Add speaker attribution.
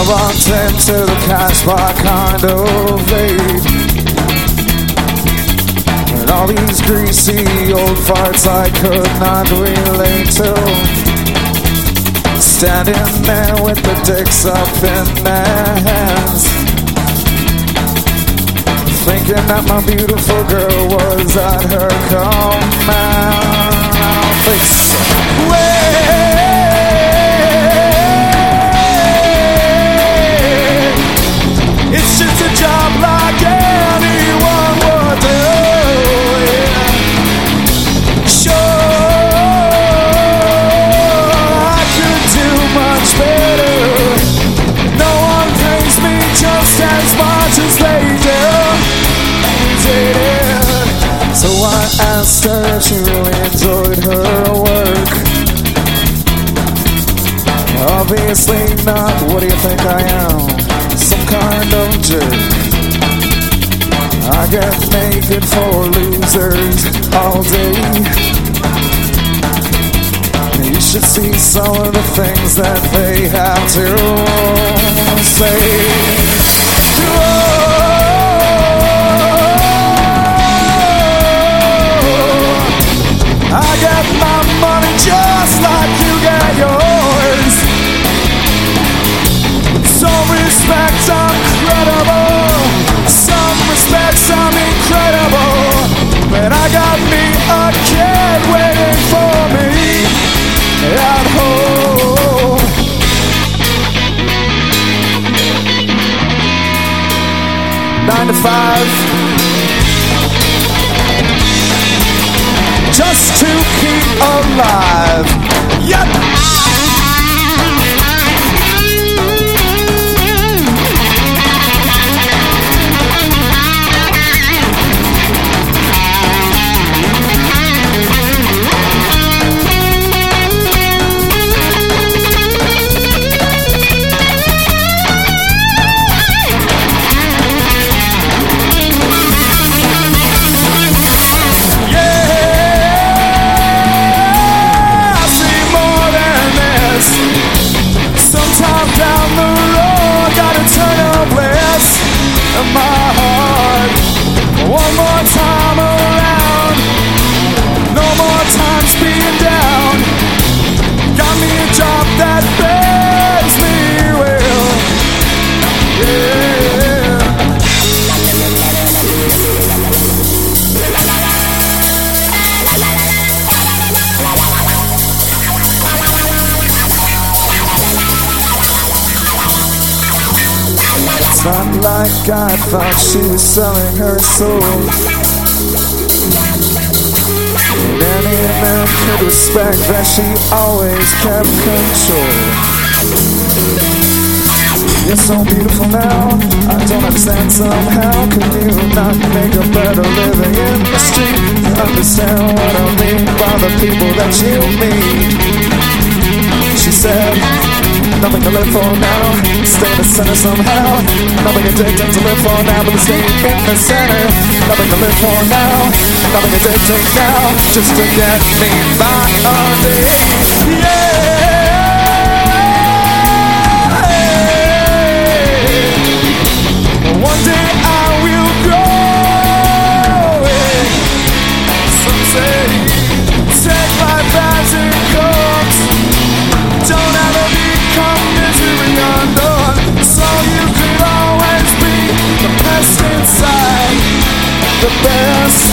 Speaker 1: walked into the cash bar kind of late, and all these greasy old farts I could not relate to, standing there with the dicks up in their hands, thinking that my beautiful girl was at her command. I don't think so. It's just a job like anyone would do. Sure, I could do much better. No one pays me just as much as they do. So I asked her if she really enjoyed her work. Obviously not. What do you think I am? Some kind of jerk. I get naked for losers all day. You should see some of the things that they have to say. I get my money just like you get yours. Some respects I'm credible, some respects I'm incredible, but I got me a kid waiting for me at home. Nine to 5. Just to keep alive. Yep. My heart, one more time around, no more times being down. Got me a job that pays me well, yeah. It's not like I thought she was selling her soul, and any man could respect that she always kept control. You're so beautiful now, I don't understand somehow. Can you not make a better living in the street? You understand what I mean by the people that you meet. She said, nothing to live for now, stay in the center somehow. Nothing addicting to live for now, but stay in the center. Nothing to live for now, nothing addicting now, just to get me by a day. Yeah. One day I will grow. Some say, take life as it comes. Don't ever become misery undone. So you could always be the best inside, the best